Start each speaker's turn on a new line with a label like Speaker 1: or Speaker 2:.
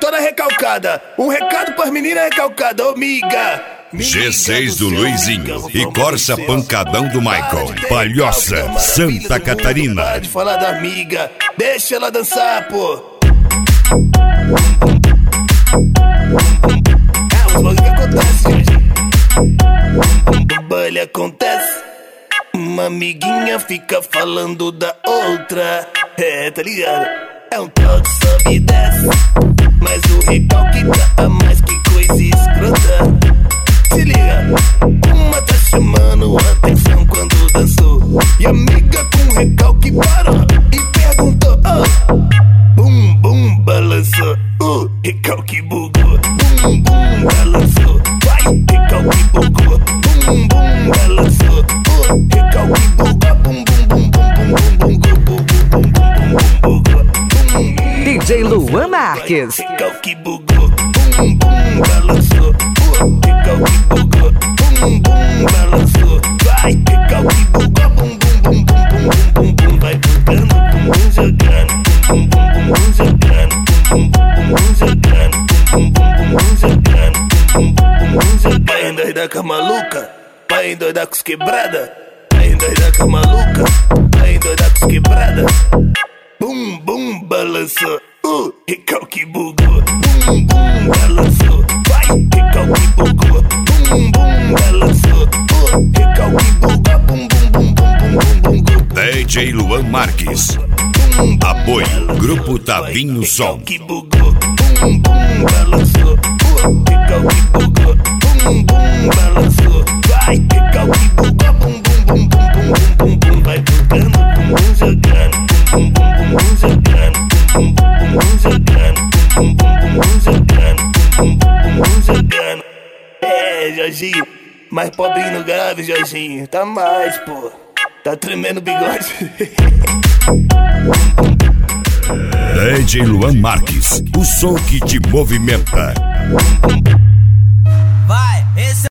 Speaker 1: toda recalcada. Um recado pras meninas recalcadas, ô miga.
Speaker 2: G6 do Luizinho e Corsa Pancadão do Michael. Palhoça, Santa Catarina.
Speaker 1: Para de falar da amiga, deixa ela dançar, pô. É os bagulho que acontece, gente. Baile acontece. Uma amiguinha fica falando da outra. É, tá ligado? É um toque, sobe e desce. Mas o recalque tá a mais, que coisa escrota. Se liga, uma tá chamando atenção quando dançou. E a amiga com recalque parou e perguntou, oh. Bum, bum, balançou, recalque bugou. Bum, bum, balançou, vai, recalque bugou. Bum, bum, balançou, recalque bugou. Bum, bum, bum, bum, bum, bum, bum, bum, bum, bum,
Speaker 3: DJ Luan Marques.
Speaker 1: recalque bugou. Bum, bum, balançou, recalque bugou. Bum, bum, balançou, vai, recalque bugou. Bum, bum, bum, bum, bum, bum, bum, vai bugando, bum, bum, jogando. Bum, bum, bum, bum, jogando. Bum, bum, bum, bum, jogando. Bum, bum, bum, bum, jogando. Bum, bum, bum, bum, jogando. Vai endoidar com a maluca, vai endoidar com os quebrada. Vai endoidar com a maluca, vai endoidar com os quebrada. Bum, bum, balançou, recalque bugou. Bum, bum, balançou, vai, recalque bugou. Bum, bum, balançou, recalque bugou. Bum, bum, bum, bum, bum, bum, bum,
Speaker 2: DJ Luan Marques. Apoio Grupo Tavinho Som.
Speaker 1: recalque bugou. Bum, bum, balançou, recalque bugou. Bum, bum, balançou, vai, recalque bugou. Bum, bum, bum, bum, bum, bum, bum, vai bugando, bum, bum, jogando. Bum, bum, bum, bum, jogando. Bum, bum, bum, bum, jogando. Bum, bum, bum, bum, jogando. Bum, bum, bum, bum, jogando. É, Jorginho, mais pobrinho no grave, Jorginho. Tá mais, pô. Tá tremendo o bigode.
Speaker 2: DJ Luan Marques, o som que te movimenta.